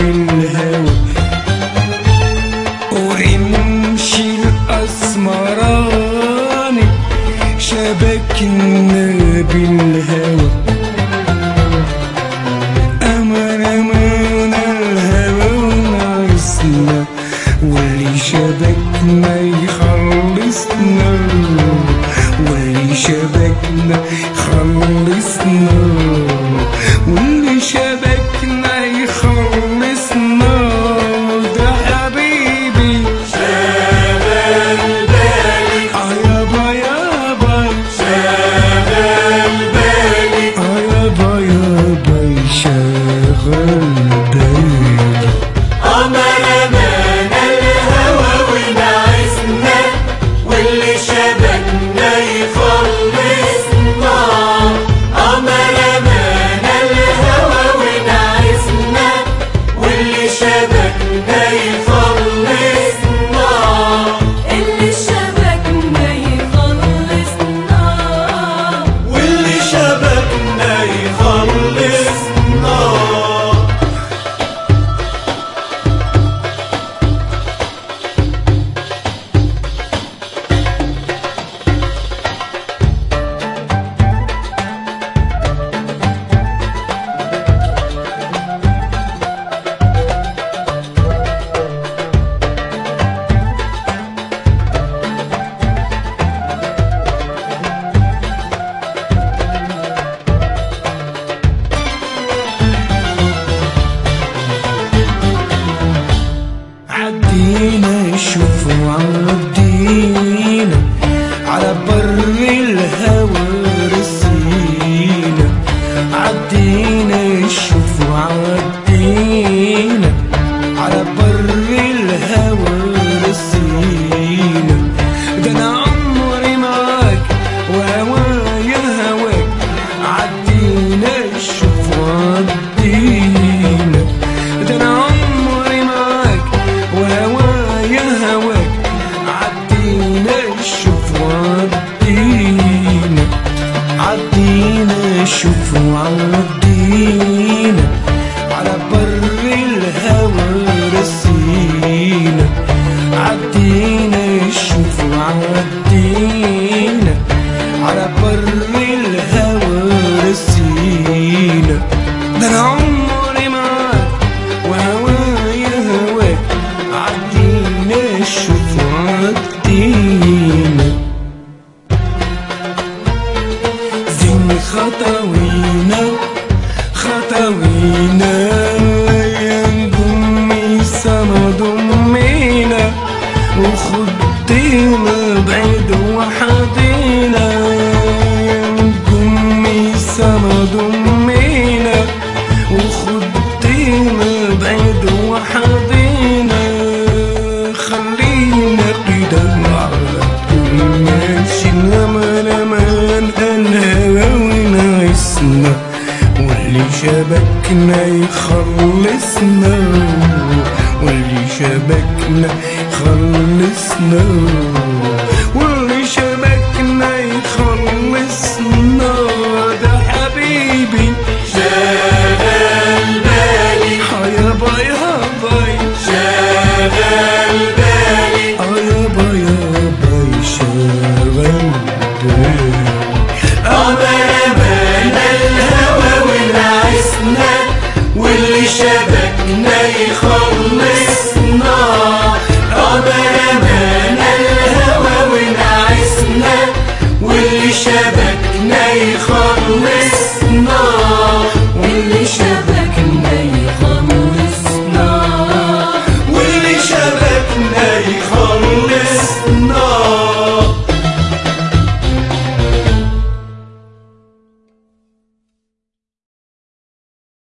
بالهوى ورمشي الأسمراني شبكنا بالهوى أمان أمان الهوى ونعسنا واللي شبكنا يخلصنا واللي شبكنا يخلصنا واللي شبكنا يخلصنا ده حبيبي شغل بالي يابا يابا شغل بالي يابا يابا شغل بالي أمان أمان الهوى ونعسنا واللي شبكنا يخلصنا أمان أمان الهوى ونعسنا واللي شبكنا يخلصنا اللي شبكنا يخلصنا واللي شبكنا يخلصنا عدينا شوفوا عدينا على بر الهوى رسينا عدينا شوفوا عدينا على بر الهوى رسينا ده انا عمري معاك وهوايا هواك عدينا شوفوا عدينا ده انا عمري معاك وهوايا هواك عدينا شوف وعدينا عدينا شوف وعدينا على بر الهوى رسينا عدينا شوف وعدينا على بر الهوى رسينا ده انا عمري معاك وهوايا هواك عدينا شوف وعدينا زين خطاوينا خطاوينا يا نجومي سما ضمينا وخدينا بعيد وحدينا يا نجومي سما ضمينا وخدينا بعيد وحدينا خلينا كده على طول ماشيين امان امان الهوى ونعسنا واللي شبكنا يخلصنا واللي شبكنا يخلصنا واللي شبكنا يخلصنا ده حبيبي شغل بالي يابا يابا شغل بالي يابا يابا شغل بالي أمان أمان الهوى ونعسنا واللي شبكنا يخلصنا أمان أمان الهوى ونعسنا واللي شبكنا يخلصنا اللي شبكنا يخلصنا واللي شبكنا يخلصنا